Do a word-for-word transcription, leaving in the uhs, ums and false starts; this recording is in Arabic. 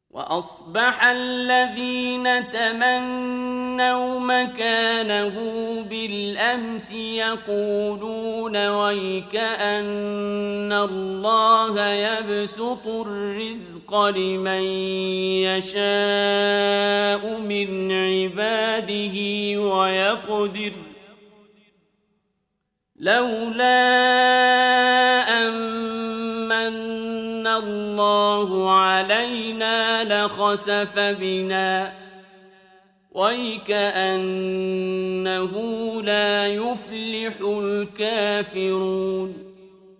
وأصبح الذين تمنوا مكانه بالأمس يقولون ويكأن الله يبسط الرزق لمن يشاء من عباده ويقدر لولا أمن الله علينا لخسف بنا ويكأنه لا يفلح الكافرون